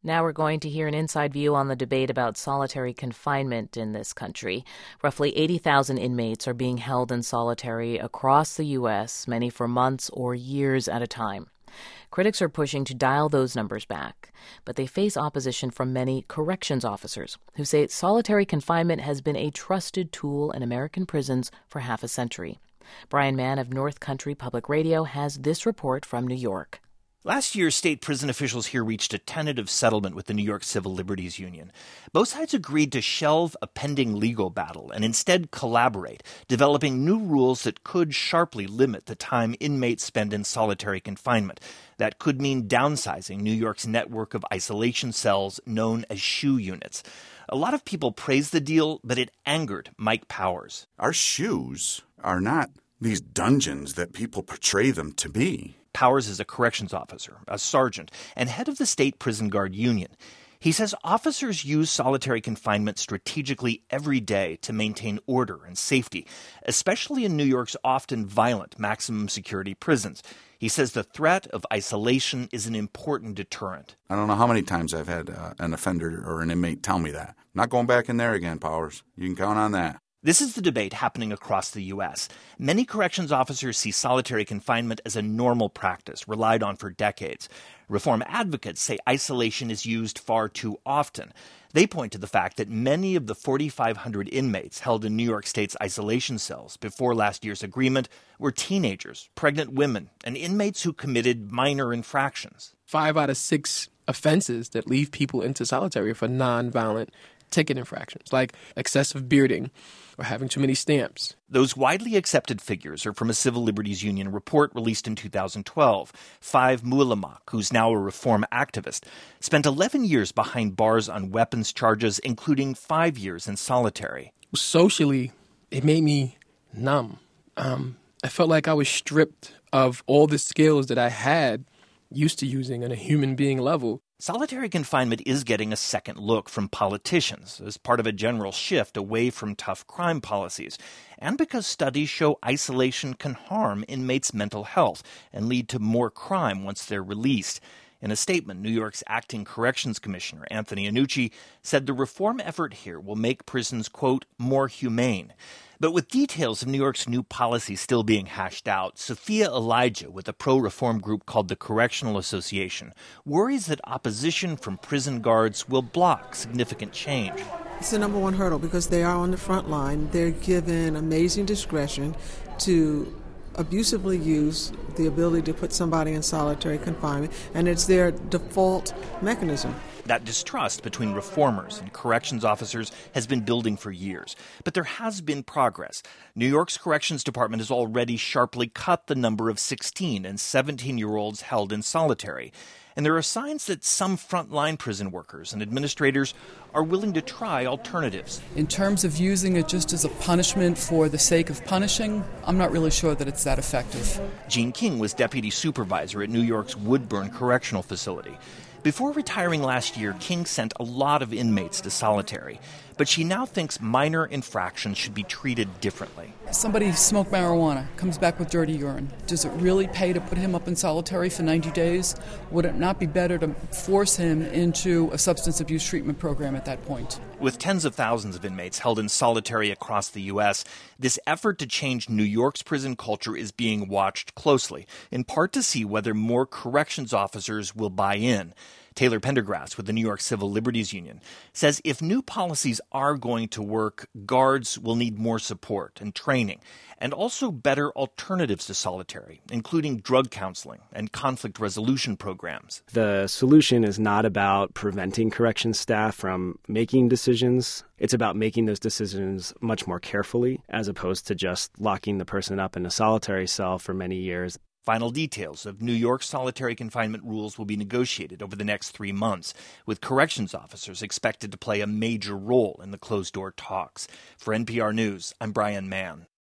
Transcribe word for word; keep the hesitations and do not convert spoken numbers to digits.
Now we're going to hear an inside view on the debate about solitary confinement in this country. Roughly eighty thousand inmates are being held in solitary across the U S, many for months or years at a time. Critics are pushing to dial those numbers back, but they face opposition from many corrections officers who say solitary confinement has been a trusted tool in American prisons for half a century. Brian Mann of North Country Public Radio has this report from New York. Last year, state prison officials here reached a tentative settlement with the New York Civil Liberties Union. Both sides agreed to shelve a pending legal battle and instead collaborate, developing new rules that could sharply limit the time inmates spend in solitary confinement. That could mean downsizing New York's network of isolation cells known as SHU units. A lot of people praised the deal, but it angered Mike Powers. Our SHUs are not these dungeons that people portray them to be. Powers is a corrections officer, a sergeant, and head of the State Prison Guard Union. He says officers use solitary confinement strategically every day to maintain order and safety, especially in New York's often violent maximum security prisons. He says the threat of isolation is an important deterrent. I don't know how many times I've had uh, an offender or an inmate tell me that. Not going back in there again, Powers. You can count on that. This is the debate happening across the U S. Many corrections officers see solitary confinement as a normal practice, relied on for decades. Reform advocates say isolation is used far too often. They point to the fact that many of the forty-five hundred inmates held in New York State's isolation cells before last year's agreement were teenagers, pregnant women, and inmates who committed minor infractions. Five out of six offenses that leave people into solitary for nonviolent ticket infractions, like excessive bearding or having too many stamps. Those widely accepted figures are from a Civil Liberties Union report released in two thousand twelve. Five Muhlamak, who's now a reform activist, spent eleven years behind bars on weapons charges, including five years in solitary. Socially, it made me numb. Um, I felt like I was stripped of all the skills that I had used to using on a human being level. Solitary confinement is getting a second look from politicians as part of a general shift away from tough crime policies, and because studies show isolation can harm inmates' mental health and lead to more crime once they're released. In a statement, New York's acting corrections commissioner, Anthony Annucci, said the reform effort here will make prisons, quote, more humane. But with details of New York's new policy still being hashed out, Sophia Elijah, with a pro-reform group called the Correctional Association, worries that opposition from prison guards will block significant change. It's the number one hurdle because they are on the front line. They're given amazing discretion to abusively use the ability to put somebody in solitary confinement, and it's their default mechanism. That distrust between reformers and corrections officers has been building for years. But there has been progress. New York's Corrections Department has already sharply cut the number of sixteen and seventeen-year-olds held in solitary. And there are signs that some frontline prison workers and administrators are willing to try alternatives. In terms of using it just as a punishment for the sake of punishing, I'm not really sure that it's that effective. Jean King was deputy supervisor at New York's Woodburn Correctional Facility. Before retiring last year, King sent a lot of inmates to solitary, but she now thinks minor infractions should be treated differently. Somebody smoked marijuana, comes back with dirty urine. Does it really pay to put him up in solitary for ninety days? Would it not be better to force him into a substance abuse treatment program at that point? With tens of thousands of inmates held in solitary across the U S, this effort to change New York's prison culture is being watched closely, in part to see whether more corrections officers will buy in. Taylor Pendergrass with the New York Civil Liberties Union says if new policies are going to work, guards will need more support and training, and also better alternatives to solitary, including drug counseling and conflict resolution programs. The solution is not about preventing corrections staff from making decisions. It's about making those decisions much more carefully, as opposed to just locking the person up in a solitary cell for many years. Final details of New York's solitary confinement rules will be negotiated over the next three months, with corrections officers expected to play a major role in the closed-door talks. For N P R News, I'm Brian Mann.